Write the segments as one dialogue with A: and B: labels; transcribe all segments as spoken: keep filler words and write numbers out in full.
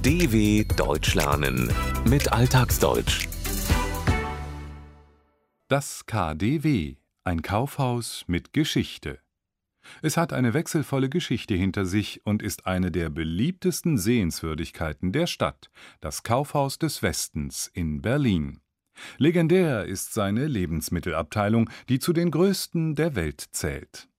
A: D W Deutsch lernen mit Alltagsdeutsch.
B: Das K D W, ein Kaufhaus mit Geschichte. Es hat eine wechselvolle Geschichte hinter sich und ist eine der beliebtesten Sehenswürdigkeiten der Stadt, das Kaufhaus des Westens in Berlin. Legendär ist seine Lebensmittelabteilung, die zu den größten der Welt zählt.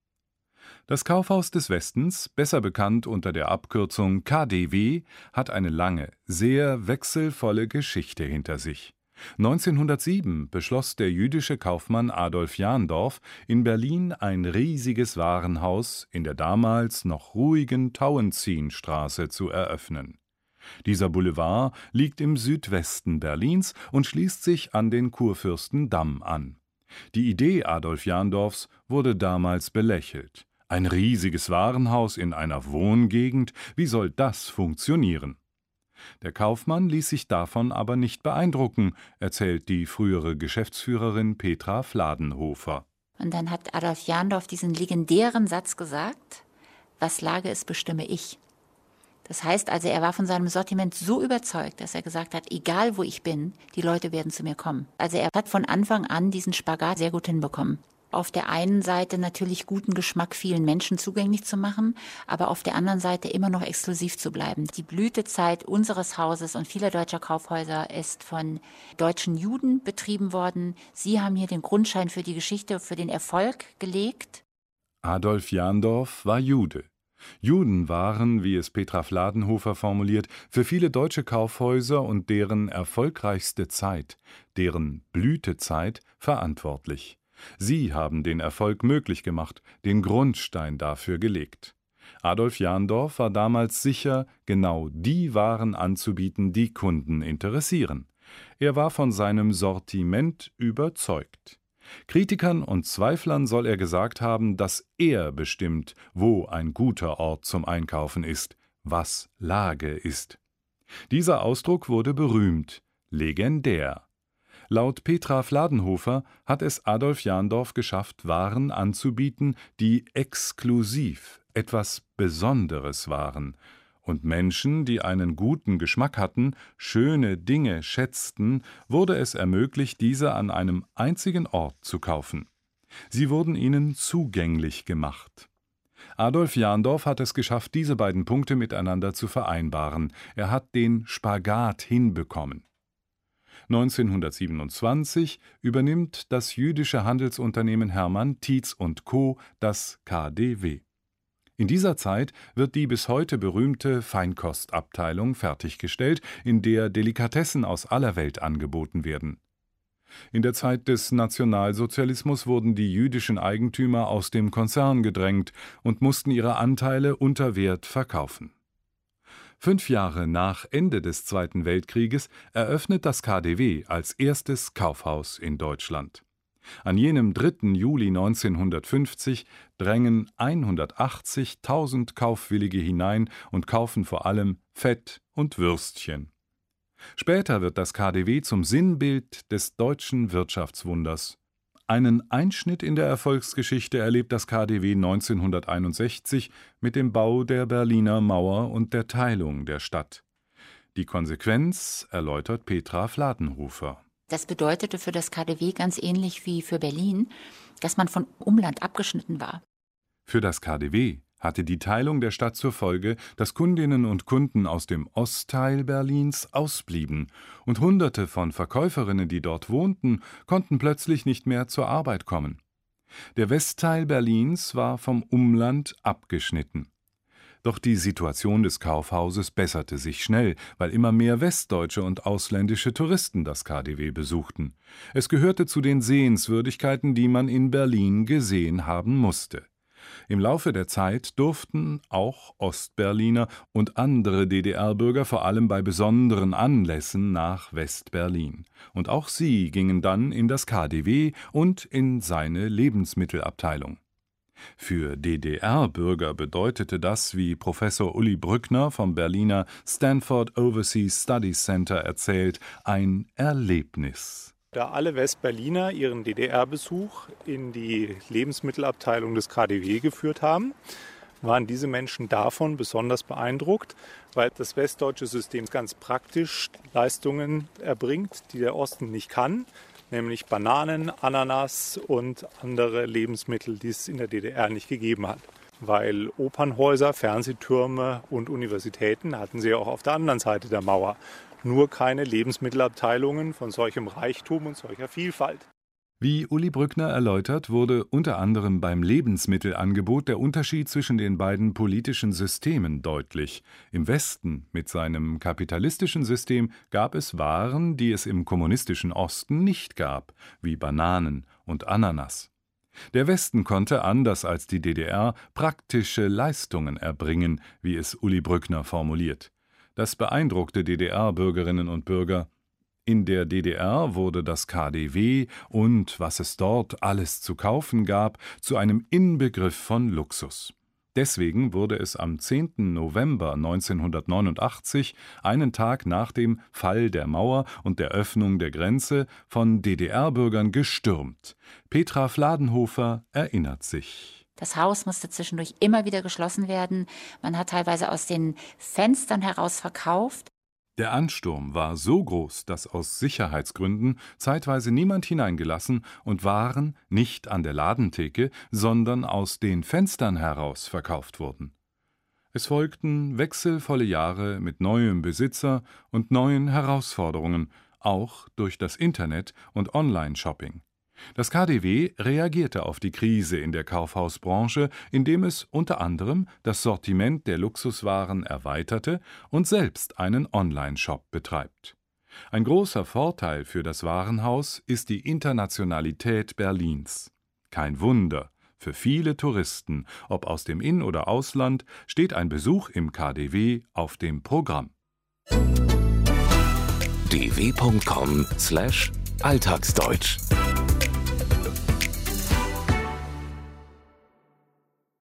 B: Das Kaufhaus des Westens, besser bekannt unter der Abkürzung K D W, hat eine lange, sehr wechselvolle Geschichte hinter sich. neunzehnhundertsieben beschloss der jüdische Kaufmann Adolf Jandorf, in Berlin ein riesiges Warenhaus in der damals noch ruhigen Tauentzienstraße zu eröffnen. Dieser Boulevard liegt im Südwesten Berlins und schließt sich an den Kurfürstendamm an. Die Idee Adolf Jandorfs wurde damals belächelt. Ein riesiges Warenhaus in einer Wohngegend, wie soll das funktionieren? Der Kaufmann ließ sich davon aber nicht beeindrucken, erzählt die frühere Geschäftsführerin Petra Fladenhofer.
C: Und dann hat Adolf Jandorf diesen legendären Satz gesagt: Was Lage ist, bestimme ich. Das heißt also, er war von seinem Sortiment so überzeugt, dass er gesagt hat, egal wo ich bin, die Leute werden zu mir kommen. Also er hat von Anfang an diesen Spagat sehr gut hinbekommen. Auf der einen Seite natürlich guten Geschmack vielen Menschen zugänglich zu machen, aber auf der anderen Seite immer noch exklusiv zu bleiben. Die Blütezeit unseres Hauses und vieler deutscher Kaufhäuser ist von deutschen Juden betrieben worden. Sie haben hier den Grundstein für die Geschichte, für den Erfolg gelegt.
B: Adolf Jandorf war Jude. Juden waren, wie es Petra Fladenhofer formuliert, für viele deutsche Kaufhäuser und deren erfolgreichste Zeit, deren Blütezeit, verantwortlich. Sie haben den Erfolg möglich gemacht, den Grundstein dafür gelegt. Adolf Jandorf war damals sicher, genau die Waren anzubieten, die Kunden interessieren. Er war von seinem Sortiment überzeugt. Kritikern und Zweiflern soll er gesagt haben, dass er bestimmt, wo ein guter Ort zum Einkaufen ist, was Lage ist. Dieser Ausdruck wurde berühmt, legendär. Laut Petra Fladenhofer hat es Adolf Jandorf geschafft, Waren anzubieten, die exklusiv, etwas Besonderes waren. Und Menschen, die einen guten Geschmack hatten, schöne Dinge schätzten, wurde es ermöglicht, diese an einem einzigen Ort zu kaufen. Sie wurden ihnen zugänglich gemacht. Adolf Jandorf hat es geschafft, diese beiden Punkte miteinander zu vereinbaren. Er hat den Spagat hinbekommen. neunzehnhundertsiebenundzwanzig übernimmt das jüdische Handelsunternehmen Hermann Tietz und Co. das K D W. In dieser Zeit wird die bis heute berühmte Feinkostabteilung fertiggestellt, in der Delikatessen aus aller Welt angeboten werden. In der Zeit des Nationalsozialismus wurden die jüdischen Eigentümer aus dem Konzern gedrängt und mussten ihre Anteile unter Wert verkaufen. Fünf Jahre nach Ende des Zweiten Weltkrieges eröffnet das K D W als erstes Kaufhaus in Deutschland. An jenem dritten Juli neunzehnhundertfünfzig drängen hundertachtzigtausend Kaufwillige hinein und kaufen vor allem Fett und Würstchen. Später wird das K D W zum Sinnbild des deutschen Wirtschaftswunders. Einen Einschnitt in der Erfolgsgeschichte erlebt das K D W neunzehnhunderteinundsechzig mit dem Bau der Berliner Mauer und der Teilung der Stadt. Die Konsequenz erläutert Petra Fladenhofer.
C: Das bedeutete für das K D W ganz ähnlich wie für Berlin, dass man von Umland abgeschnitten war.
B: Für das K D W hatte die Teilung der Stadt zur Folge, dass Kundinnen und Kunden aus dem Ostteil Berlins ausblieben und Hunderte von Verkäuferinnen, die dort wohnten, konnten plötzlich nicht mehr zur Arbeit kommen. Der Westteil Berlins war vom Umland abgeschnitten. Doch die Situation des Kaufhauses besserte sich schnell, weil immer mehr westdeutsche und ausländische Touristen das K D W besuchten. Es gehörte zu den Sehenswürdigkeiten, die man in Berlin gesehen haben musste. Im Laufe der Zeit durften auch Ostberliner und andere D D R-Bürger vor allem bei besonderen Anlässen nach West-Berlin. Und auch sie gingen dann in das K D W und in seine Lebensmittelabteilung. Für D D R-Bürger bedeutete das, wie Professor Uli Brückner vom Berliner Stanford Overseas Studies Center erzählt, ein Erlebnis.
D: Da alle Westberliner ihren D D R-Besuch in die Lebensmittelabteilung des K D W geführt haben, waren diese Menschen davon besonders beeindruckt, weil das westdeutsche System ganz praktisch Leistungen erbringt, die der Osten nicht kann, nämlich Bananen, Ananas und andere Lebensmittel, die es in der D D R nicht gegeben hat. Weil Opernhäuser, Fernsehtürme und Universitäten hatten sie ja auch auf der anderen Seite der Mauer. Nur keine Lebensmittelabteilungen von solchem Reichtum und solcher Vielfalt.
B: Wie Uli Brückner erläutert, wurde unter anderem beim Lebensmittelangebot der Unterschied zwischen den beiden politischen Systemen deutlich. Im Westen mit seinem kapitalistischen System gab es Waren, die es im kommunistischen Osten nicht gab, wie Bananen und Ananas. Der Westen konnte, anders als die D D R, praktische Leistungen erbringen, wie es Uli Brückner formuliert. Das beeindruckte D D R-Bürgerinnen und Bürger. In der D D R wurde das K D W und was es dort alles zu kaufen gab, zu einem Inbegriff von Luxus. Deswegen wurde es am zehnten November neunzehnhundertneunundachtzig, einen Tag nach dem Fall der Mauer und der Öffnung der Grenze, von D D R-Bürgern gestürmt. Petra Fladenhofer erinnert sich.
C: Das Haus musste zwischendurch immer wieder geschlossen werden. Man hat teilweise aus den Fenstern heraus verkauft.
B: Der Ansturm war so groß, dass aus Sicherheitsgründen zeitweise niemand hineingelassen und Waren nicht an der Ladentheke, sondern aus den Fenstern heraus verkauft wurden. Es folgten wechselvolle Jahre mit neuem Besitzer und neuen Herausforderungen, auch durch das Internet und Online-Shopping. Das K D W reagierte auf die Krise in der Kaufhausbranche, indem es unter anderem das Sortiment der Luxuswaren erweiterte und selbst einen Online-Shop betreibt. Ein großer Vorteil für das Warenhaus ist die Internationalität Berlins. Kein Wunder, für viele Touristen, ob aus dem In- oder Ausland, steht ein Besuch im K D W auf dem Programm.
A: d w punkt com slash alltagsdeutsch